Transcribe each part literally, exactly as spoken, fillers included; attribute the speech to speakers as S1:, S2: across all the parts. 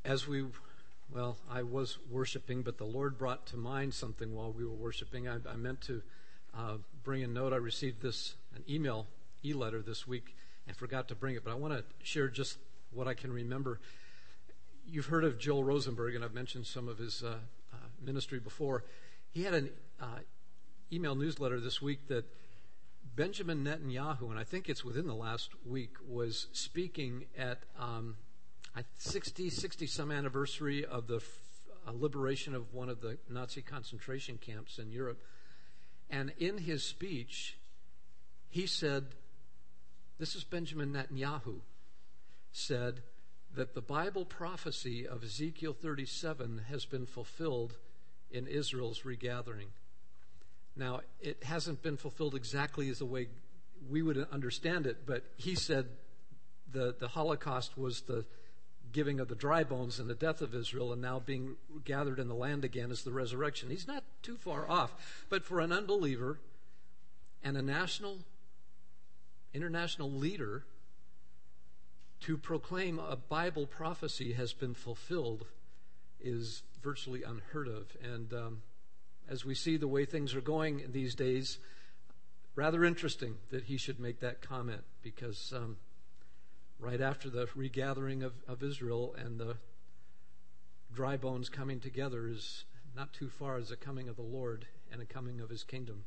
S1: as we, well, I was worshiping, but the Lord brought to mind something while we were worshiping. I, I meant to uh, bring a note. I received this, an email, e-letter this week, and forgot to bring it, but I want to share just what I can remember. You've heard of Joel Rosenberg, and I've mentioned some of his uh, uh, ministry before. He had an uh, email newsletter this week that Benjamin Netanyahu, and I think it's within the last week, was speaking at um, sixty, sixty some anniversary of the f- uh, liberation of one of the Nazi concentration camps in Europe. And in his speech, he said, this is Benjamin Netanyahu, said that the Bible prophecy of Ezekiel thirty-seven has been fulfilled in Israel's regathering. Now, it hasn't been fulfilled exactly as the way we would understand it, but he said the, the Holocaust was the giving of the dry bones and the death of Israel, and now being gathered in the land again is the resurrection. He's not too far off. But for an unbeliever and a national, international leader to proclaim a Bible prophecy has been fulfilled is virtually unheard of. And um, as we see the way things are going these days, rather interesting that he should make that comment, because um, right after the regathering of, of Israel and the dry bones coming together is not too far as the coming of the Lord and a coming of his kingdom.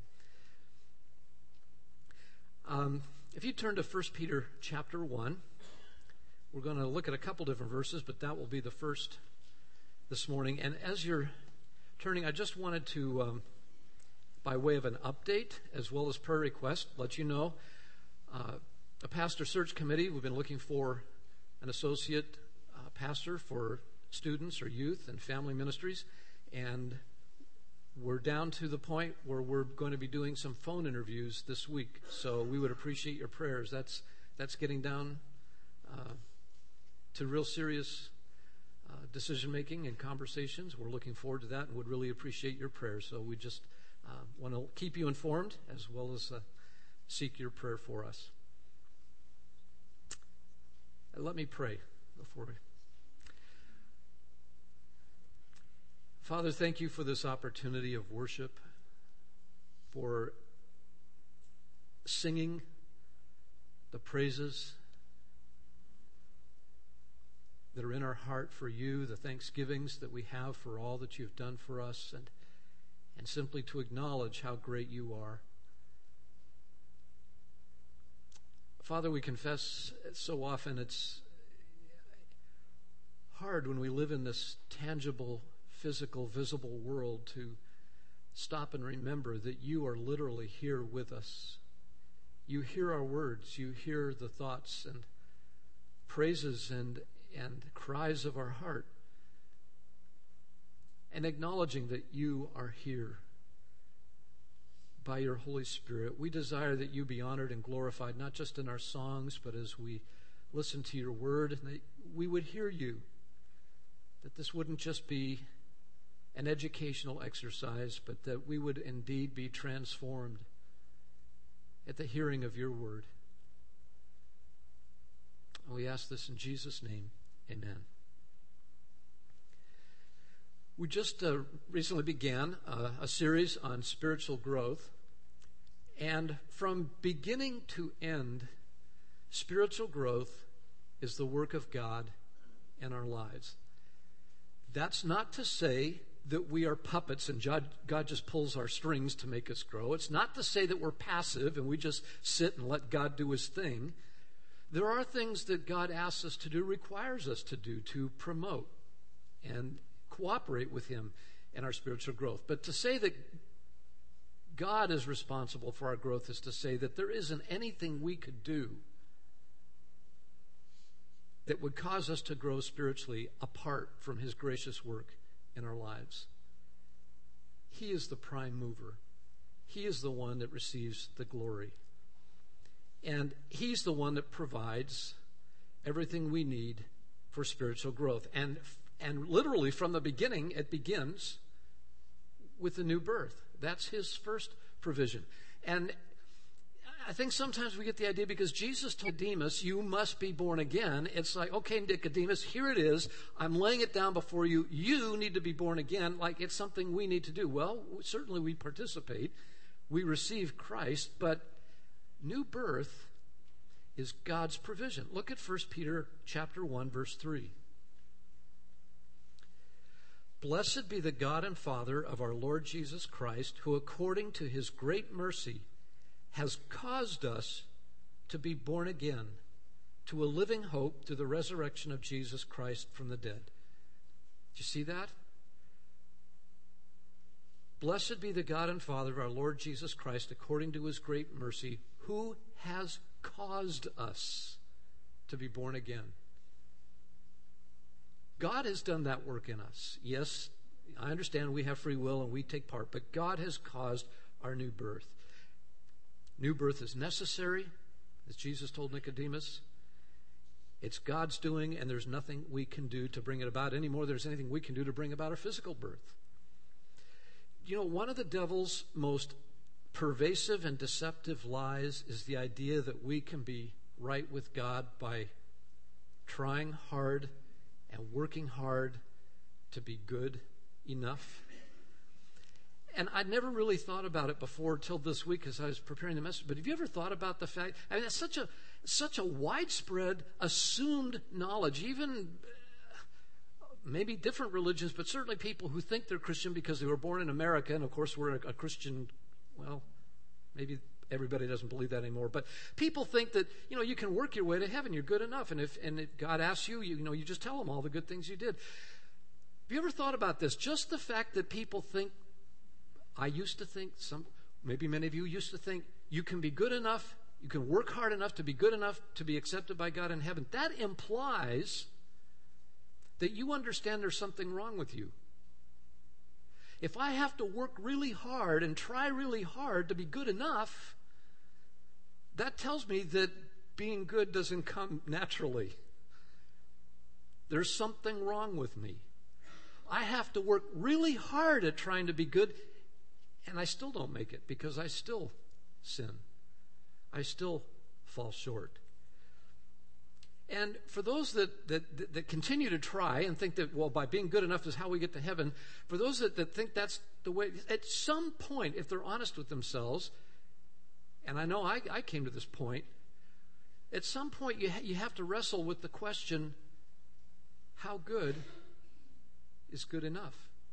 S1: Um, if you turn to First Peter chapter one, we're going to look at a couple different verses, but that will be the first this morning. And as you're turning, I just wanted to, um, by way of an update as well as prayer request, let you know uh, a pastor search committee. We've been looking for an associate uh, pastor for students or youth and family ministries, and we're down to the point where we're going to be doing some phone interviews this week. So we would appreciate your prayers. That's that's getting down uh, to real serious Uh, decision making and conversations. We're looking forward to that and would really appreciate your prayers. So we just uh, want to keep you informed as well as uh, seek your prayer for us. And let me pray before we. Father, thank you for this opportunity of worship, for singing the praises that are in our heart for you, the thanksgivings that we have for all that you've done for us, and and simply to acknowledge how great you are. Father, we confess so often it's hard when we live in this tangible, physical, visible world to stop and remember that you are literally here with us. You hear our words, you hear the thoughts and praises and and cries of our heart, and acknowledging that you are here by your Holy Spirit. We desire that you be honored and glorified, not just in our songs, but as we listen to your word, and that we would hear you, that this wouldn't just be an educational exercise, but that we would indeed be transformed at the hearing of your word. And we ask this in Jesus' name. Amen. We just uh, recently began uh, a series on spiritual growth, and from beginning to end, spiritual growth is the work of God in our lives. That's not to say that we are puppets and God just pulls our strings to make us grow. It's not to say that we're passive and we just sit and let God do his thing. There are things that God asks us to do, requires us to do, to promote and cooperate with him in our spiritual growth. But to say that God is responsible for our growth is to say that there isn't anything we could do that would cause us to grow spiritually apart from his gracious work in our lives. He is the prime mover. He is the one that receives the glory. And he's the one that provides everything we need for spiritual growth. And and literally from the beginning, it begins with the new birth. That's his first provision. And I think sometimes we get the idea because Jesus told Nicodemus, you must be born again. It's like, okay, Nicodemus, here it is. I'm laying it down before you. You need to be born again. Like it's something we need to do. Well, certainly we participate. We receive Christ, but new birth is God's provision. Look at First Peter chapter one, verse three. Blessed be the God and Father of our Lord Jesus Christ, who according to his great mercy has caused us to be born again to a living hope through the resurrection of Jesus Christ from the dead. Do you see that? Blessed be the God and Father of our Lord Jesus Christ, according to his great mercy, who has caused us to be born again. God has done that work in us. Yes, I understand we have free will and we take part, but God has caused our new birth. New birth is necessary, as Jesus told Nicodemus. It's God's doing, and there's nothing we can do to bring it about any more than there's anything we can do to bring about our physical birth. You know, one of the devil's most pervasive and deceptive lies is the idea that we can be right with God by trying hard and working hard to be good enough. And I'd never really thought about it before till this week as I was preparing the message. But have you ever thought about the fact, I mean, it's such a such a widespread assumed knowledge, even maybe different religions, but certainly people who think they're Christian because they were born in America, and of course we're a, a Christian, well, maybe everybody doesn't believe that anymore, but people think that, you know, you can work your way to heaven, you're good enough, and if and if God asks you, you, you know, you just tell him all the good things you did. Have you ever thought about this? Just the fact that people think, I used to think, some maybe many of you used to think, you can be good enough, you can work hard enough to be good enough to be accepted by God in heaven. That implies that you understand there's something wrong with you. If I have to work really hard and try really hard to be good enough, that tells me that being good doesn't come naturally. There's something wrong with me. I have to work really hard at trying to be good, and I still don't make it because I still sin. I still fall short. And for those that, that, that continue to try and think that, well, by being good enough is how we get to heaven, for those that, that think that's the way, at some point, if they're honest with themselves, and I know I, I came to this point, at some point you, ha- you have to wrestle with the question, how good is good enough?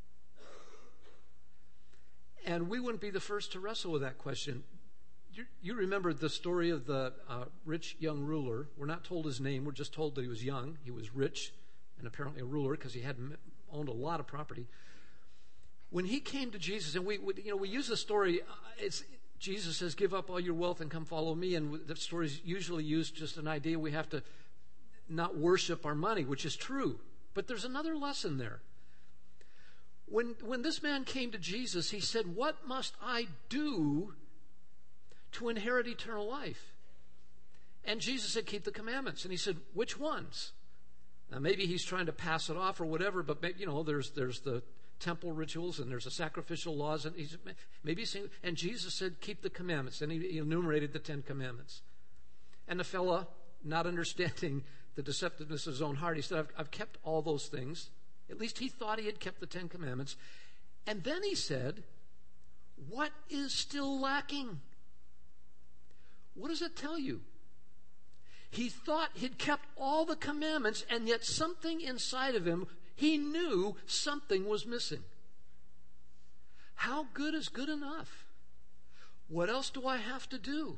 S1: And we wouldn't be the first to wrestle with that question. You, you remember the story of the uh, rich young ruler. We're not told his name. We're just told that he was young. He was rich and apparently a ruler because he had owned a lot of property. When he came to Jesus, and we, we you know, we use the story, uh, it's, Jesus says, give up all your wealth and come follow me. And the story is usually used just an idea we have to not worship our money, which is true. But there's another lesson there. When, when this man came to Jesus, he said, what must I do to inherit eternal life? And Jesus said, keep the commandments. And he said, which ones? Now, maybe he's trying to pass it off or whatever, but maybe, you know, there's there's the temple rituals and there's the sacrificial laws, and he's maybe he's saying, and Jesus said, keep the commandments. And he, he enumerated the Ten Commandments. And the fella, not understanding the deceptiveness of his own heart, he said, I've, I've kept all those things. At least he thought he had kept the Ten Commandments. And then he said, what is still lacking? What does it tell you? He thought he'd kept all the commandments, and yet something inside of him, he knew something was missing. How good is good enough? What else do I have to do?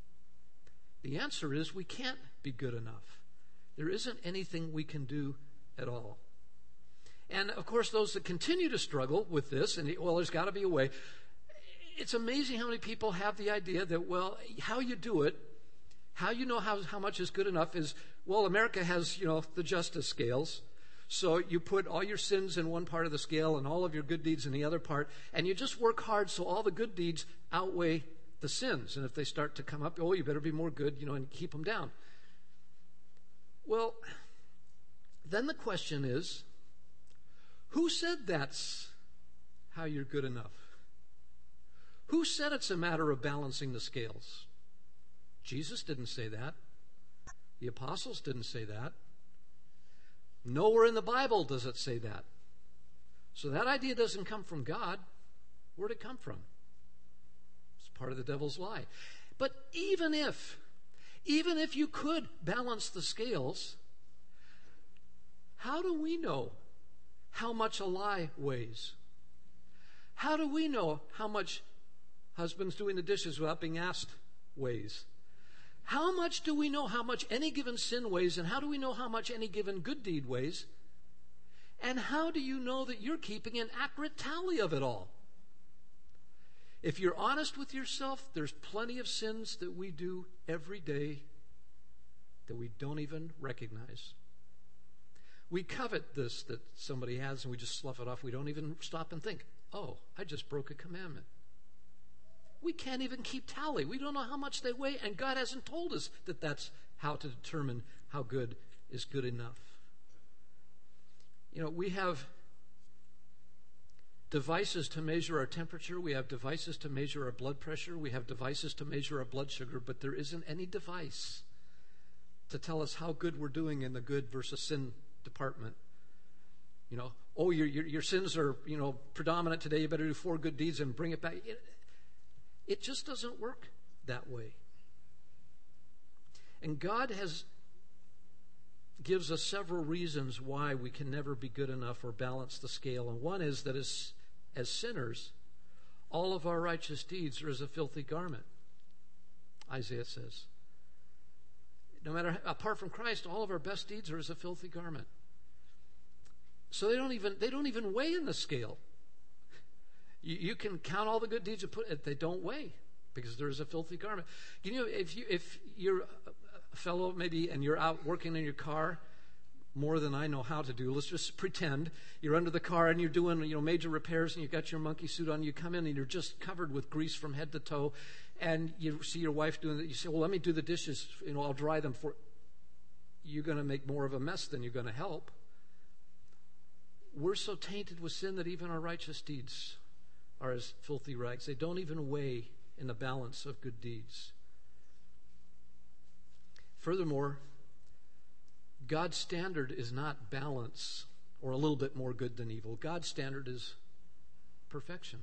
S1: The answer is we can't be good enough. There isn't anything we can do at all. And, of course, those that continue to struggle with this, and, well, there's got to be a way. It's amazing how many people have the idea that, well, how you do it, how you know how, how much is good enough is, well, America has, you know, the justice scales. So you put all your sins in one part of the scale and all of your good deeds in the other part, and you just work hard so all the good deeds outweigh the sins. And if they start to come up, oh, you better be more good, you know, and keep them down. Well, then the question is, who said that's how you're good enough? Who said it's a matter of balancing the scales? Jesus didn't say that. The apostles didn't say that. Nowhere in the Bible does it say that. So that idea doesn't come from God. Where'd it come from? It's part of the devil's lie. But even if, even if you could balance the scales, how do we know how much a lie weighs? How do we know how much husbands doing the dishes without being asked weighs? How much do we know how much any given sin weighs, and how do we know how much any given good deed weighs? And how do you know that you're keeping an accurate tally of it all? If you're honest with yourself, there's plenty of sins that we do every day that we don't even recognize. We covet this that somebody has and we just slough it off. We don't even stop and think, oh, I just broke a commandment. We can't even keep tally. We don't know how much they weigh, and God hasn't told us that that's how to determine how good is good enough. You know, we have devices to measure our temperature. We have devices to measure our blood pressure. We have devices to measure our blood sugar, but there isn't any device to tell us how good we're doing in the good versus sin department. You know, oh, your your, your sins are, you know, predominant today. You better do four good deeds and bring it back. It, it just doesn't work that way. And God has gives us several reasons why we can never be good enough or balance the scale. And one is that as, as sinners, all of our righteous deeds are as a filthy garment, Isaiah says. No matter, apart from Christ, all of our best deeds are as a filthy garment. So they don't even they don't even weigh in the scale. You, you can count all the good deeds and put it, they don't weigh because there's a filthy garment. You know, if you if you're a fellow maybe and you're out working in your car more than I know how to do, let's just pretend you're under the car and you're doing, you know, major repairs and you've got your monkey suit on. You come in and you're just covered with grease from head to toe, and you see your wife doing it. You say, well, let me do the dishes, you know, I'll dry them for you're going to make more of a mess than you're going to help. We're so tainted with sin that even our righteous deeds are as filthy rags. They don't even weigh in the balance of good deeds. Furthermore, God's standard is not balance or a little bit more good than evil. God's standard is perfection.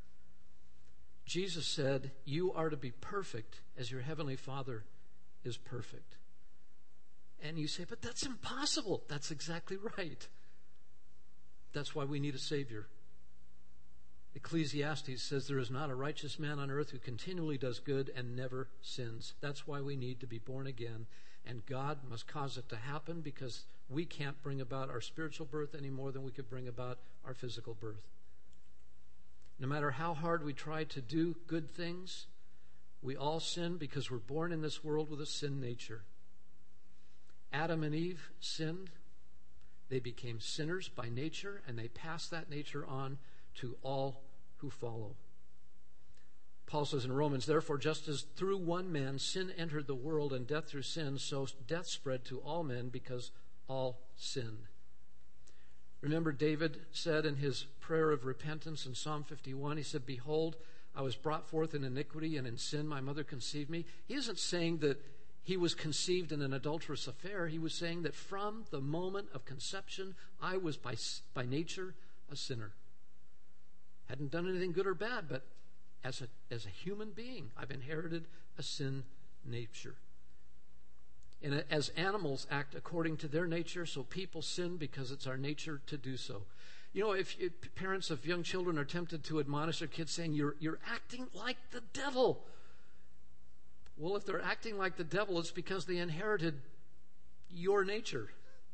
S1: Jesus said, you are to be perfect as your heavenly Father is perfect. And you say, but that's impossible. That's exactly right. That's why we need a Savior. Ecclesiastes says there is not a righteous man on earth who continually does good and never sins. That's why we need to be born again. And God must cause it to happen because we can't bring about our spiritual birth any more than we could bring about our physical birth. No matter how hard we try to do good things, we all sin because we're born in this world with a sin nature. Adam and Eve sinned. They became sinners by nature, and they passed that nature on to all who follow. Paul says in Romans, therefore, just as through one man sin entered the world and death through sin, so death spread to all men because all sinned. Remember, David said in his prayer of repentance in Psalm fifty-one, he said, behold, I was brought forth in iniquity, and in sin my mother conceived me. He isn't saying that he was conceived in an adulterous affair. He was saying that from the moment of conception, I was by, by nature a sinner. Hadn't done anything good or bad, but as a, as a human being, I've inherited a sin nature. And as animals act according to their nature, so people sin because it's our nature to do so. You know, if, if parents of young children are tempted to admonish their kids saying, you're, you're acting like the devil. Well, if they're acting like the devil, it's because they inherited your nature,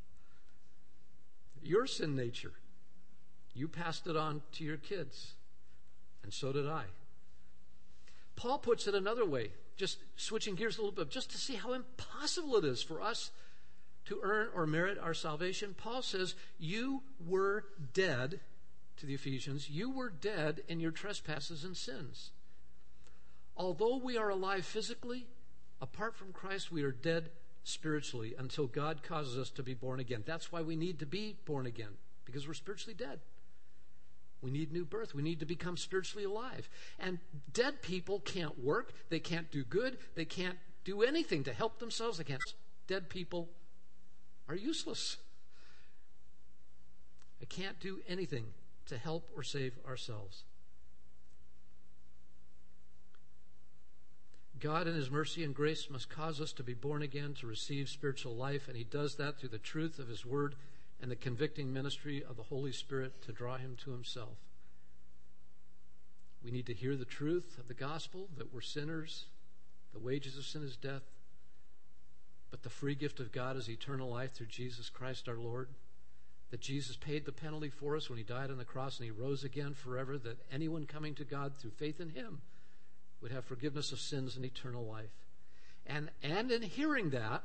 S1: your sin nature. You passed it on to your kids, and so did I. Paul puts it another way, just switching gears a little bit, just to see how impossible it is for us to earn or merit our salvation. Paul says, you were dead, to the Ephesians, you were dead in your trespasses and sins. Although we are alive physically, apart from Christ, we are dead spiritually until God causes us to be born again. That's why we need to be born again, because we're spiritually dead. We need new birth. We need to become spiritually alive. And dead people can't work. They can't do good. They can't do anything to help themselves. They can't. Dead people are useless. I can't do anything to help or save ourselves. God in his mercy and grace must cause us to be born again, to receive spiritual life, and he does that through the truth of his word and the convicting ministry of the Holy Spirit to draw him to himself. We need to hear the truth of the gospel, that we're sinners, the wages of sin is death, but the free gift of God is eternal life through Jesus Christ our Lord, that Jesus paid the penalty for us when he died on the cross and he rose again forever, that anyone coming to God through faith in him would have forgiveness of sins and eternal life. And and in hearing that,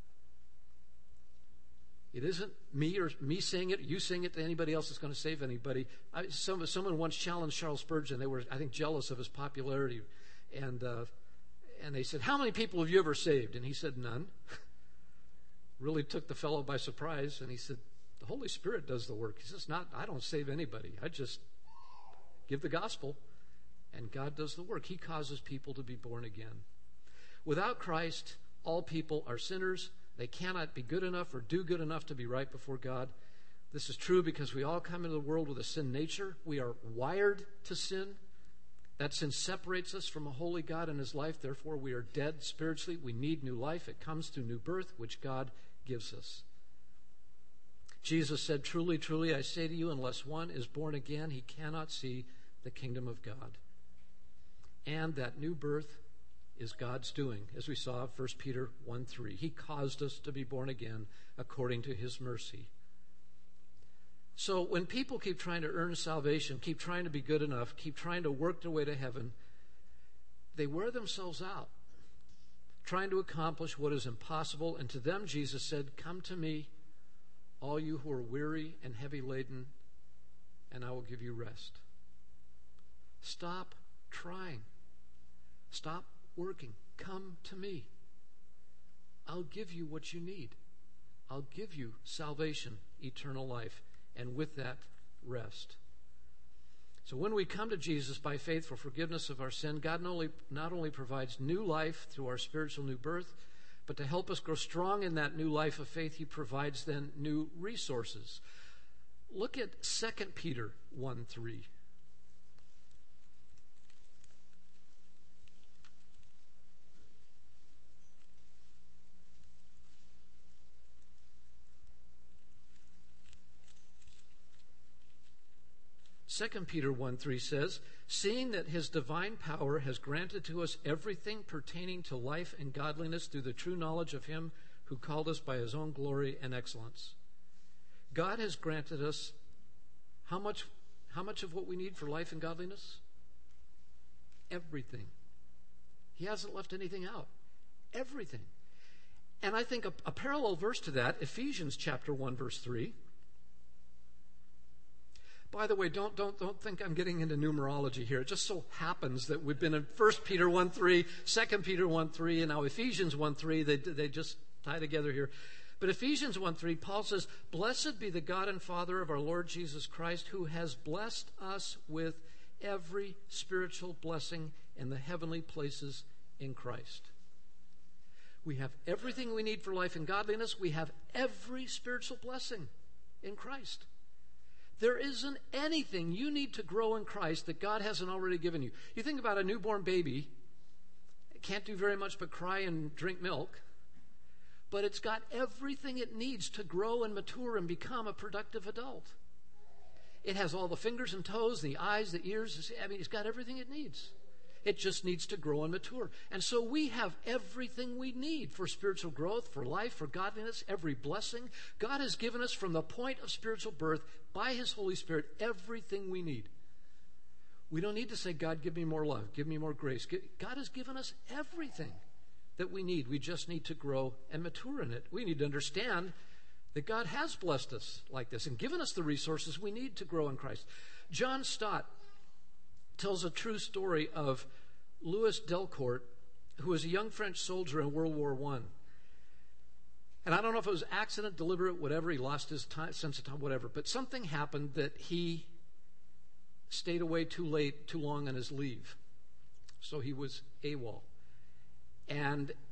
S1: it isn't me or me saying it, you saying it to anybody else that's going to save anybody. I, some, someone once challenged Charles Spurgeon. They were, I think, jealous of his popularity. And uh, and they said, how many people have you ever saved? And he said, none. Really took the fellow by surprise. And he said, the Holy Spirit does the work. He says, not, I don't save anybody. I just give the gospel. And God does the work. He causes people to be born again. Without Christ, all people are sinners. They cannot be good enough or do good enough to be right before God. This is true because we all come into the world with a sin nature. We are wired to sin. That sin separates us from a holy God and his life. Therefore, we are dead spiritually. We need new life. It comes through new birth, which God gives us. Jesus said, truly, truly, I say to you, unless one is born again, he cannot see the kingdom of God. And that new birth is God's doing, as we saw First Peter one three. He caused us to be born again according to his mercy. So when people keep trying to earn salvation, keep trying to be good enough, keep trying to work their way to heaven, they wear themselves out, trying to accomplish what is impossible. And to them, Jesus said, come to me, all you who are weary and heavy laden, and I will give you rest. Stop trying. Stop working. Come to me. I'll give you what you need. I'll give you salvation, eternal life, and with that, rest. So when we come to Jesus by faith for forgiveness of our sin, God not only, not only provides new life through our spiritual new birth, but to help us grow strong in that new life of faith, he provides then new resources. Look at Second Peter one three. Second Peter one three says, seeing that his divine power has granted to us everything pertaining to life and godliness through the true knowledge of him who called us by his own glory and excellence. God has granted us how much, how much of what we need for life and godliness? Everything. He hasn't left anything out. Everything. And I think a, a parallel verse to that, Ephesians chapter one, verse three. By the way, don't don't don't think I'm getting into numerology here. It just so happens that we've been in First Peter one three, Second Peter one three, and now Ephesians one three. They they just tie together here. But Ephesians one three, Paul says, blessed be the God and Father of our Lord Jesus Christ, who has blessed us with every spiritual blessing in the heavenly places in Christ. We have everything we need for life and godliness. We have every spiritual blessing in Christ. There isn't anything you need to grow in Christ that God hasn't already given you. You think about a newborn baby. It can't do very much but cry and drink milk. But it's got everything it needs to grow and mature and become a productive adult. It has all the fingers and toes, the eyes, the ears. I mean, it's got everything it needs. It just needs to grow and mature. And so we have everything we need for spiritual growth, for life, for godliness, every blessing. God has given us from the point of spiritual birth, by his Holy Spirit, everything we need. We don't need to say, God, give me more love, give me more grace. God has given us everything that we need. We just need to grow and mature in it. We need to understand that God has blessed us like this and given us the resources we need to grow in Christ. John Stott tells a true story of Louis Delcourt, who was a young French soldier in World War One. And I don't know if it was accident, deliberate, whatever. He lost his time, sense of time, whatever. But something happened that he stayed away too late, too long on his leave. So he was AWOL. And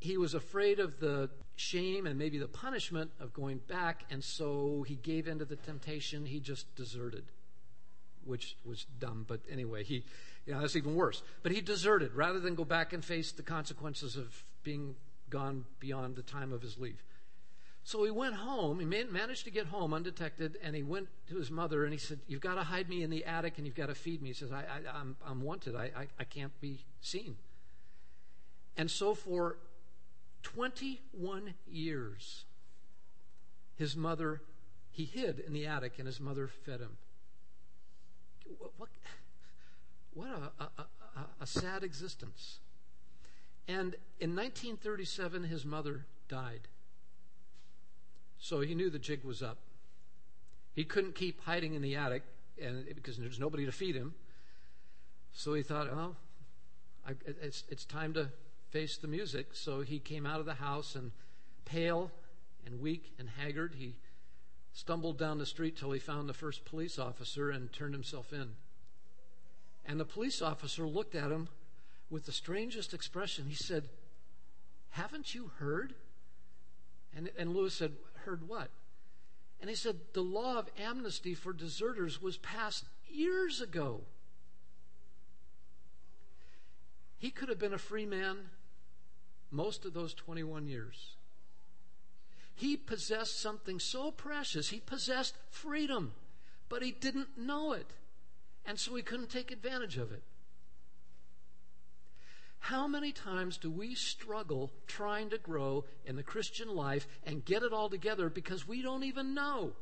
S1: he was afraid of the shame and maybe the punishment of going back, and so he gave in to the temptation. He just deserted, which was dumb. But anyway, he, you know, that's even worse. But he deserted rather than go back and face the consequences of being gone beyond the time of his leave. So he went home. He managed to get home undetected, and he went to his mother, and he said, "You've got to hide me in the attic, and you've got to feed me." He says, I, I, I'm, I'm wanted. I, I, I can't be seen. And so for twenty-one years, his mother, he hid in the attic, and his mother fed him. What, what, what a, a, a, a sad existence. And in nineteen thirty-seven, his mother died. So he knew the jig was up. He couldn't keep hiding in the attic and because there's nobody to feed him. So he thought, oh, I, it's, it's time to face the music. So he came out of the house, and pale and weak and haggard, he stumbled down the street till he found the first police officer and turned himself in. And the police officer looked at him with the strangest expression. He said, "Haven't you heard?" And, and Lewis said, "Heard what?" And he said, "The law of amnesty for deserters was passed years ago." He could have been a free man most of those twenty-one years. He possessed something so precious. He possessed freedom, but he didn't know it. And so he couldn't take advantage of it. How many times do we struggle trying to grow in the Christian life and get it all together because we don't even know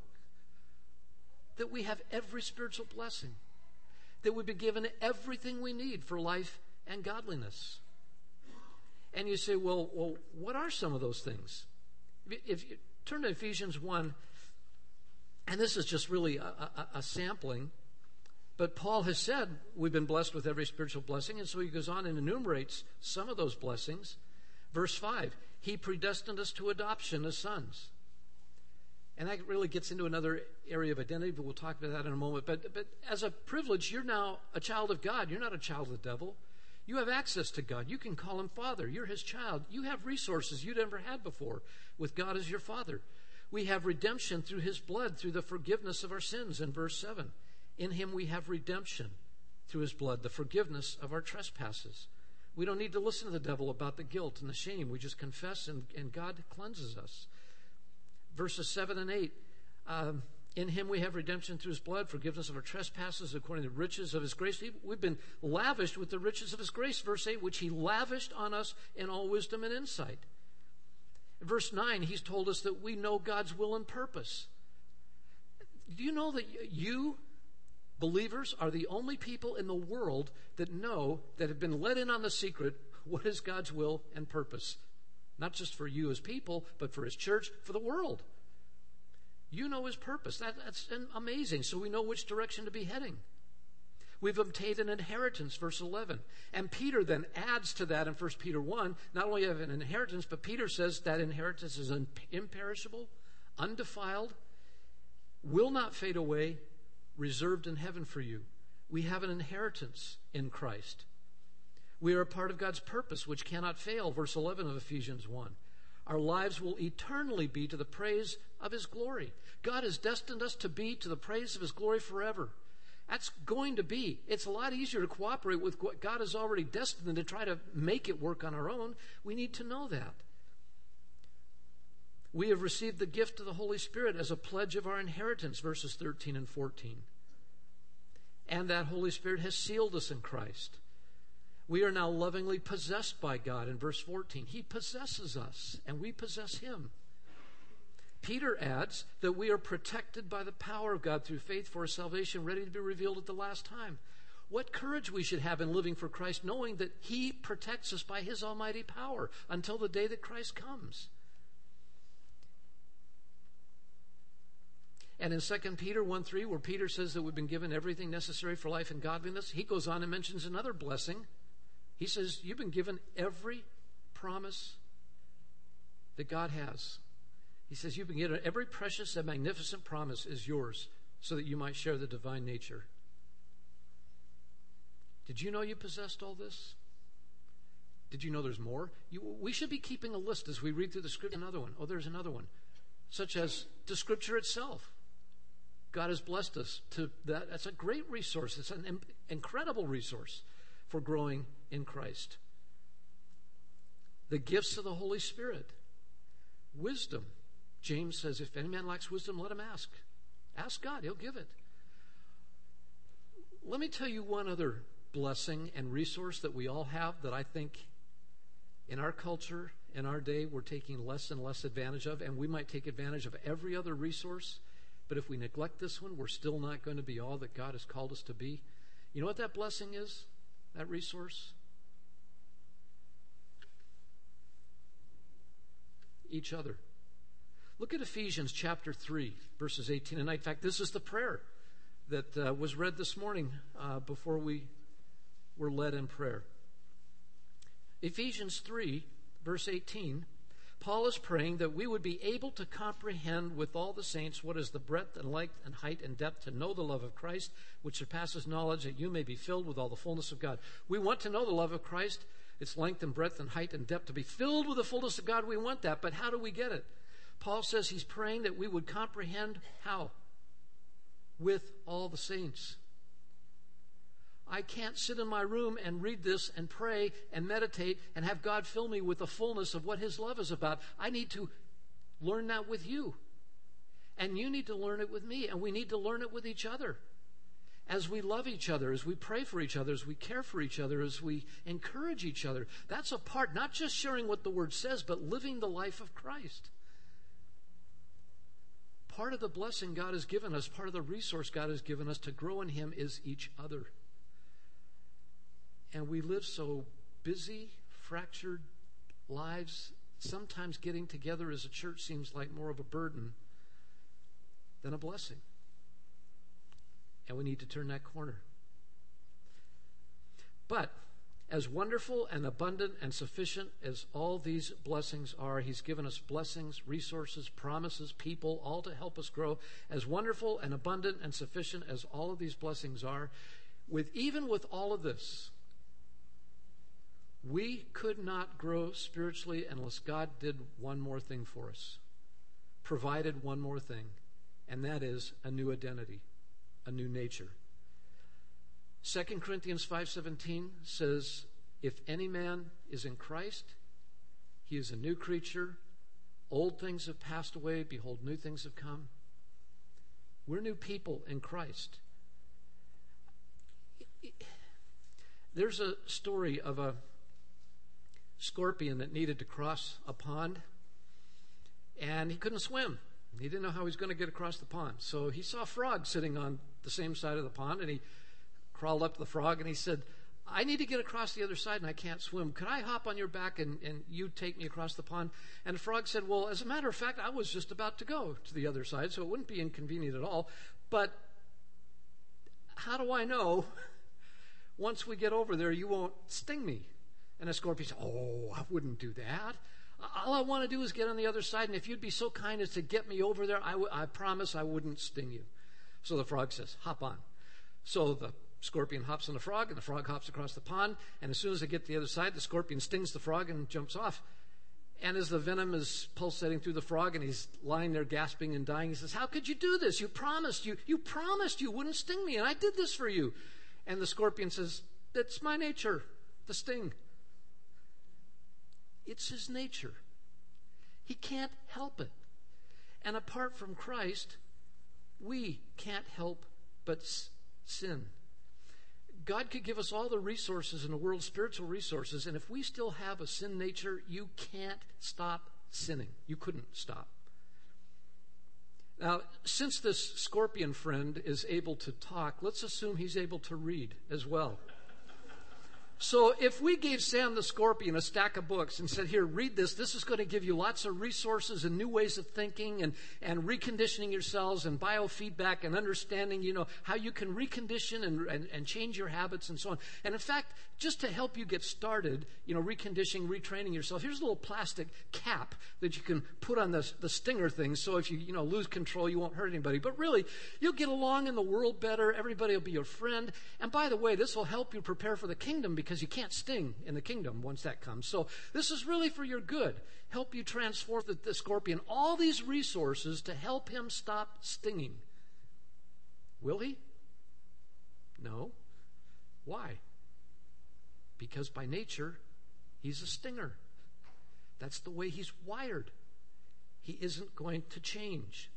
S1: that we have every spiritual blessing, that we've been given everything we need for life and godliness? And you say, well, well, what are some of those things? If you turn to Ephesians one, and this is just really a, a, a sampling, but Paul has said we've been blessed with every spiritual blessing, and so he goes on and enumerates some of those blessings. Verse five, he predestined us to adoption as sons. And that really gets into another area of identity, but we'll talk about that in a moment. But, but as a privilege, you're now a child of God. You're not a child of the devil. You have access to God. You can call him Father. You're his child. You have resources you'd never had before with God as your Father. We have redemption through his blood, through the forgiveness of our sins in verse seven. In him we have redemption through his blood, the forgiveness of our trespasses. We don't need to listen to the devil about the guilt and the shame. We just confess, and, and God cleanses us. Verses seven and eight, um, in him we have redemption through his blood, forgiveness of our trespasses according to the riches of his grace. We've been lavished with the riches of his grace. Verse eight, which he lavished on us in all wisdom and insight. Verse nine, he's told us that we know God's will and purpose. Do you know that you, believers, are the only people in the world that know, that have been let in on the secret, what is God's will and purpose? Not just for you as people, but for his church, for the world. You know his purpose. That, that's amazing. So we know which direction to be heading. We've obtained an inheritance, verse eleven. And Peter then adds to that in First Peter one, not only have an inheritance, but Peter says that inheritance is imperishable, undefiled, will not fade away, reserved in heaven for you. We have an inheritance in Christ. We are a part of God's purpose, which cannot fail, verse eleven of Ephesians one. Our lives will eternally be to the praise of his glory. God has destined us to be to the praise of his glory forever. That's going to be. It's a lot easier to cooperate with what God has already destined than to try to make it work on our own. We need to know that. We have received the gift of the Holy Spirit as a pledge of our inheritance, verses thirteen and fourteen. And that Holy Spirit has sealed us in Christ. We are now lovingly possessed by God in verse fourteen. He possesses us, and we possess him. Peter adds that we are protected by the power of God through faith for a salvation ready to be revealed at the last time. What courage we should have in living for Christ, knowing that he protects us by his almighty power until the day that Christ comes. And in Second Peter one three, where Peter says that we've been given everything necessary for life and godliness, he goes on and mentions another blessing. He says, you've been given every promise that God has. He says, you've been given every precious and magnificent promise is yours so that you might share the divine nature. Did you know you possessed all this? Did you know there's more? You, we should be keeping a list as we read through the scripture. Another one. Oh, there's another one. Such as the scripture itself. God has blessed us to that. That's a great resource. It's an im- incredible resource for growing in Christ. The gifts of the Holy Spirit. Wisdom. James says, if any man lacks wisdom, let him ask. Ask God. He'll give it. Let me tell you one other blessing and resource that we all have that I think in our culture, in our day, we're taking less and less advantage of, and we might take advantage of every other resource, but if we neglect this one, we're still not going to be all that God has called us to be. You know what that blessing is? That resource? Each other. Look at Ephesians chapter three, verses eighteen and nineteen. In fact, this is the prayer that uh, was read this morning uh, before we were led in prayer. Ephesians three, verse eighteen, Paul is praying that we would be able to comprehend with all the saints what is the breadth and length and height and depth, to know the love of Christ, which surpasses knowledge, that you may be filled with all the fullness of God. We want to know the love of Christ, its length and breadth and height and depth, to be filled with the fullness of God. We want that, but how do we get it? Paul says he's praying that we would comprehend how? With all the saints. I can't sit in my room and read this and pray and meditate and have God fill me with the fullness of what his love is about. I need to learn that with you. And you need to learn it with me. And we need to learn it with each other. As we love each other, as we pray for each other, as we care for each other, as we encourage each other. That's a part, not just sharing what the Word says, but living the life of Christ. Part of the blessing God has given us, part of the resource God has given us to grow in him is each other. And we live so busy, fractured lives. Sometimes getting together as a church seems like more of a burden than a blessing. And we need to turn that corner. But as wonderful and abundant and sufficient as all these blessings are, he's given us blessings, resources, promises, people, all to help us grow. As wonderful and abundant and sufficient as all of these blessings are, with even with all of this, we could not grow spiritually unless God did one more thing for us, provided one more thing, and that is a new identity, a new nature. Second Corinthians five seventeen says, if any man is in Christ, he is a new creature. Old things have passed away. Behold, new things have come. We're new people in Christ. There's a story of a scorpion that needed to cross a pond, and he couldn't swim. He didn't know how he was going to get across the pond. So he saw a frog sitting on the same side of the pond, and he crawled up to the frog, and he said, I need to get across the other side, and I can't swim. Could I hop on your back, and, and you take me across the pond? And the frog said, well, as a matter of fact, I was just about to go to the other side, so it wouldn't be inconvenient at all. But how do I know once we get over there you won't sting me? And the scorpion said, oh, I wouldn't do that. All I want to do is get on the other side, and if you'd be so kind as to get me over there, I, w- I promise I wouldn't sting you. So the frog says, hop on. So the scorpion hops on the frog, and the frog hops across the pond, and as soon as they get to the other side, the scorpion stings the frog and jumps off. And as the venom is pulsating through the frog, and he's lying there gasping and dying, he says, how could you do this? You promised, you, you promised you wouldn't sting me, and I did this for you. And the scorpion says, that's my nature, the sting. It's his nature. He can't help it. And apart from Christ, we can't help but sin. God could give us all the resources in the world, spiritual resources, and if we still have a sin nature, you can't stop sinning. You couldn't stop. Now, since this scorpion friend is able to talk, let's assume he's able to read as well. So if we gave Sam the scorpion a stack of books and said, here, read this, this is going to give you lots of resources and new ways of thinking and, and reconditioning yourselves and biofeedback and understanding, you know, how you can recondition and, and, and change your habits and so on. And in fact, just to help you get started, you know, reconditioning, retraining yourself, here's a little plastic cap that you can put on the, the stinger thing. So if you, you know, lose control, you won't hurt anybody. But really, you'll get along in the world better. Everybody will be your friend. And by the way, this will help you prepare for the kingdom because because you can't sting in the kingdom once that comes. So this is really for your good. Help you transform the, the scorpion. All these resources to help him stop stinging. Will he? No. Why? Because by nature, he's a stinger. That's the way he's wired. He isn't going to change.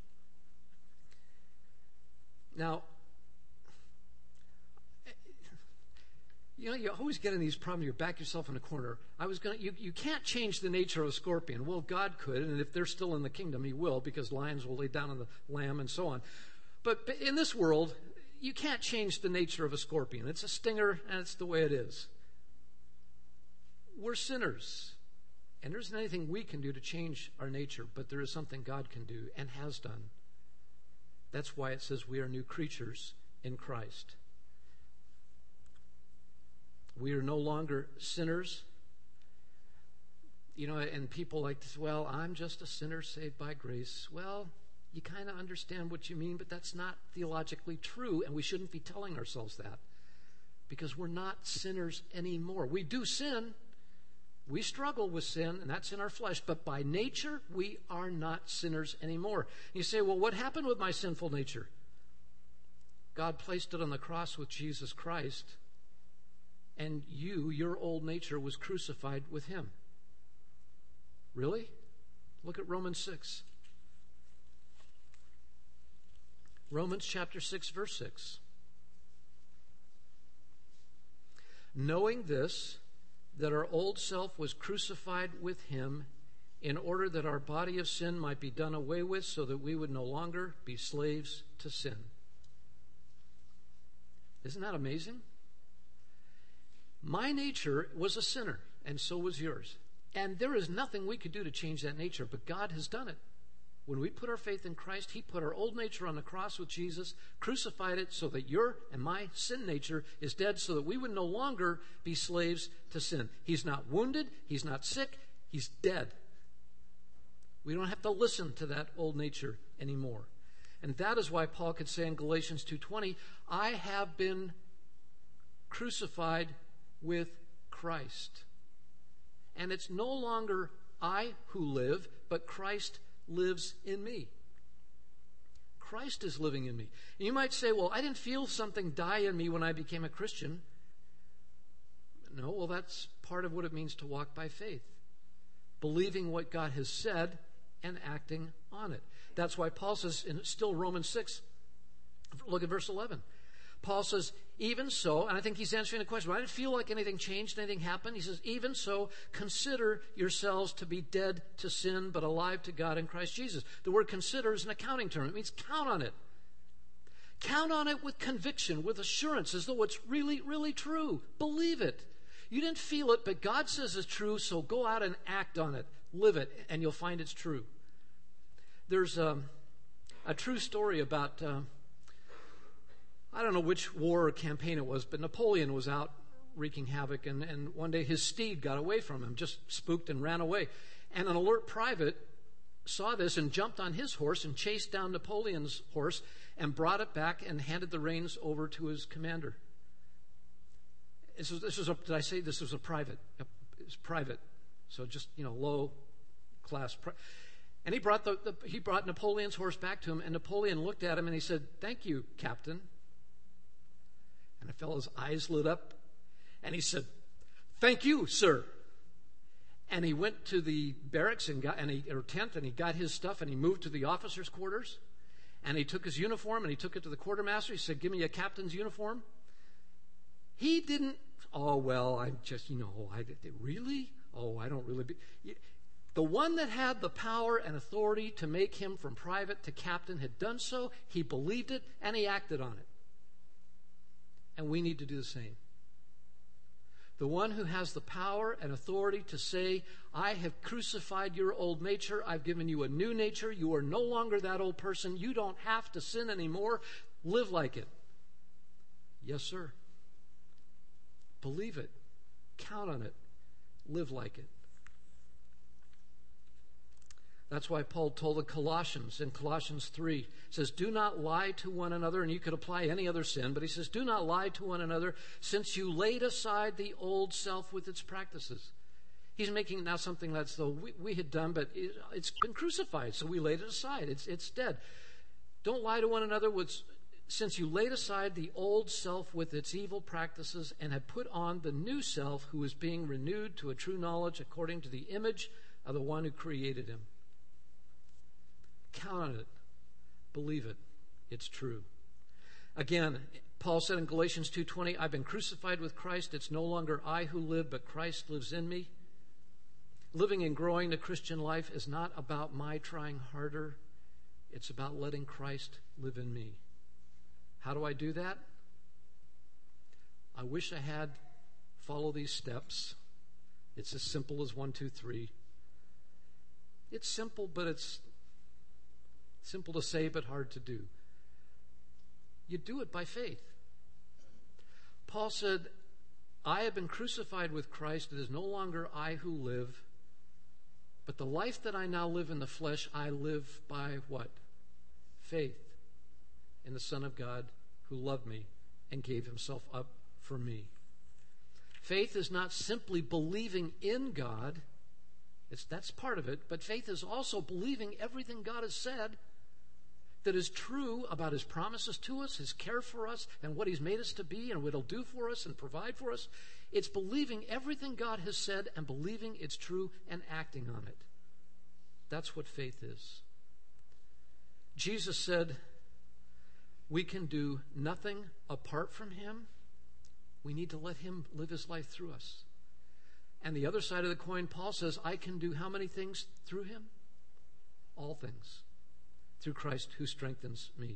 S1: Now, you know, you always get in these problems. You back yourself in a corner. I was going. You, you can't change the nature of a scorpion. Well, God could, and if they're still in the kingdom, He will, because lions will lay down on the lamb and so on. But in this world, you can't change the nature of a scorpion. It's a stinger, and it's the way it is. We're sinners, and there isn't anything we can do to change our nature, but there is something God can do and has done. That's why it says we are new creatures in Christ. We are no longer sinners. You know, and people like to say, well, I'm just a sinner saved by grace. Well, you kind of understand what you mean, but that's not theologically true, and we shouldn't be telling ourselves that, because we're not sinners anymore. We do sin. We struggle with sin, and that's in our flesh, but by nature, we are not sinners anymore. You say, well, what happened with my sinful nature? God placed it on the cross with Jesus Christ, and you, your old nature, was crucified with Him. Really? Look at Romans six. Romans chapter six, verse six. Knowing this, that our old self was crucified with Him, in order that our body of sin might be done away with, so that we would no longer be slaves to sin. Isn't that amazing? My nature was a sinner, and so was yours. And there is nothing we could do to change that nature, but God has done it. When we put our faith in Christ, He put our old nature on the cross with Jesus, crucified it so that your and my sin nature is dead, so that we would no longer be slaves to sin. He's not wounded. He's not sick. He's dead. We don't have to listen to that old nature anymore. And that is why Paul could say in Galatians two twenty, I have been crucified with Christ. And it's no longer I who live, but Christ lives in me. Christ is living in me. And you might say, well, I didn't feel something die in me when I became a Christian. No, well, that's part of what it means to walk by faith. Believing what God has said and acting on it. That's why Paul says, in still Romans six, look at verse eleven. Paul says, even so, and I think he's answering the question, I didn't feel like anything changed, anything happened. He says, even so, consider yourselves to be dead to sin, but alive to God in Christ Jesus. The word consider is an accounting term. It means count on it. Count on it with conviction, with assurance, as though it's really, really true. Believe it. You didn't feel it, but God says it's true, so go out and act on it. Live it, and you'll find it's true. There's um, a true story about... Uh, I don't know which war or campaign it was, but Napoleon was out wreaking havoc, and, and one day his steed got away from him, just spooked and ran away. And an alert private saw this and jumped on his horse and chased down Napoleon's horse and brought it back and handed the reins over to his commander. This was, this was a, did I say this was a private? It was private, so just, you know, low class. Pri- and he brought the, the he brought Napoleon's horse back to him, and Napoleon looked at him and he said, "Thank you, Captain." And the fellow's eyes lit up, and he said, "Thank you, sir." And he went to the barracks and got, and he, or tent, and he got his stuff, and he moved to the officers' quarters, and he took his uniform, and he took it to the quartermaster. He said, "Give me a captain's uniform." He didn't, oh, well, I just, you know, I really? Oh, I don't really be. The one that had the power and authority to make him from private to captain had done so. He believed it, and he acted on it. And we need to do the same. The one who has the power and authority to say, I have crucified your old nature. I've given you a new nature. You are no longer that old person. You don't have to sin anymore. Live like it. Yes, sir. Believe it. Count on it. Live like it. That's why Paul told the Colossians in Colossians three, says, do not lie to one another, and you could apply any other sin, but he says, do not lie to one another, since you laid aside the old self with its practices. He's making now something that's though we, we had done, but it, it's been crucified, so we laid it aside. It's, it's dead. Don't lie to one another, with, since you laid aside the old self with its evil practices and have put on the new self, who is being renewed to a true knowledge according to the image of the one who created him. Count on it. Believe it. It's true. Again, Paul said in Galatians two twenty, I've been crucified with Christ. It's no longer I who live, but Christ lives in me. Living and growing the Christian life is not about my trying harder. It's about letting Christ live in me. How do I do that? I wish I had follow these steps. It's as simple as one, two, three. It's simple, but it's simple to say, but hard to do. You do it by faith. Paul said, I have been crucified with Christ. It is no longer I who live, but the life that I now live in the flesh, I live by what? Faith in the Son of God who loved me and gave himself up for me. Faith is not simply believing in God. It's, that's part of it. But faith is also believing everything God has said that is true about his promises to us, his care for us, and what he's made us to be, and what he'll do for us and provide for us. It's believing everything God has said and believing it's true and acting on it. That's what faith is. Jesus said, we can do nothing apart from him. We need to let him live his life through us. And the other side of the coin, Paul says, I can do how many things through him? All things. Through Christ who strengthens me.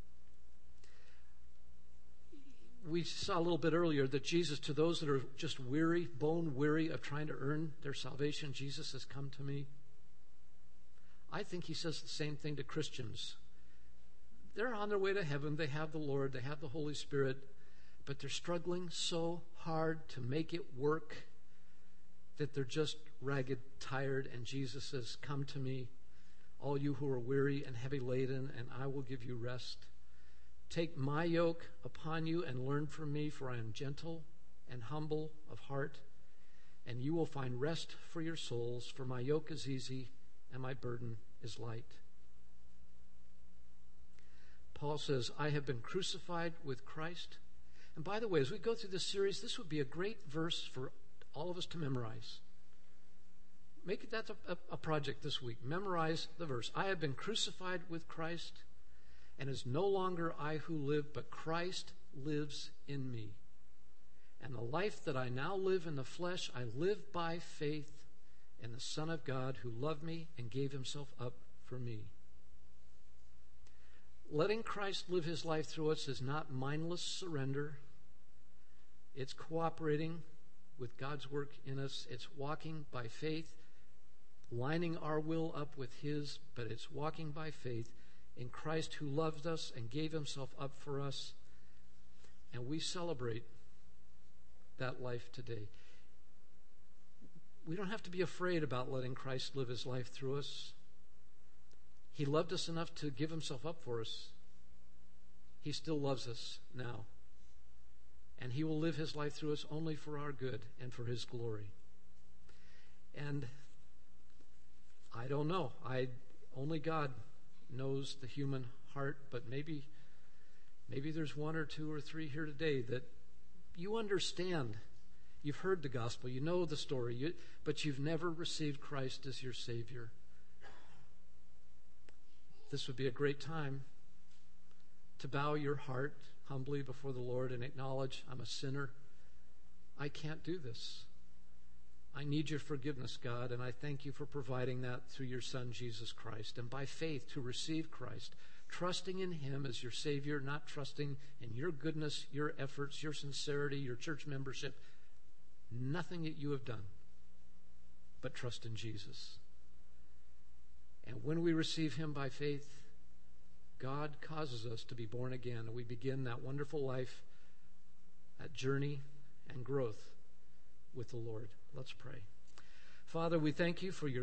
S1: We saw a little bit earlier that Jesus, to those that are just weary, bone weary of trying to earn their salvation, Jesus has come to me. I think he says the same thing to Christians. They're on their way to heaven. They have the Lord. They have the Holy Spirit. But they're struggling so hard to make it work that they're just ragged, tired. And Jesus says, come to me, all you who are weary and heavy laden, and I will give you rest. Take my yoke upon you and learn from me, for I am gentle and humble of heart, and you will find rest for your souls, for my yoke is easy and my burden is light. Paul says, I have been crucified with Christ. And by the way, as we go through this series, this would be a great verse for all of us to memorize. Make that a, a project this week. Memorize the verse. I have been crucified with Christ, and it's no longer I who live, but Christ lives in me. And the life that I now live in the flesh, I live by faith in the Son of God who loved me and gave himself up for me. Letting Christ live his life through us is not mindless surrender. It's cooperating with God's work in us. It's walking by faith, lining our will up with his, but it's walking by faith in Christ who loved us and gave himself up for us. And we celebrate that life today. We don't have to be afraid about letting Christ live his life through us. He loved us enough to give himself up for us. He still loves us now. And he will live his life through us only for our good and for his glory. And I don't know. I only God knows the human heart, but maybe maybe there's one or two or three here today that you understand. You've heard the gospel, you know the story, you, but you've never received Christ as your Savior. This would be a great time to bow your heart humbly before the Lord and acknowledge, I'm a sinner. I can't do this. I need your forgiveness, God, and I thank you for providing that through your Son, Jesus Christ. And by faith to receive Christ, trusting in him as your Savior, not trusting in your goodness, your efforts, your sincerity, your church membership, nothing that you have done, but trust in Jesus. And when we receive him by faith, God causes us to be born again, and we begin that wonderful life, that journey and growth with the Lord. Let's pray. Father, we thank you for your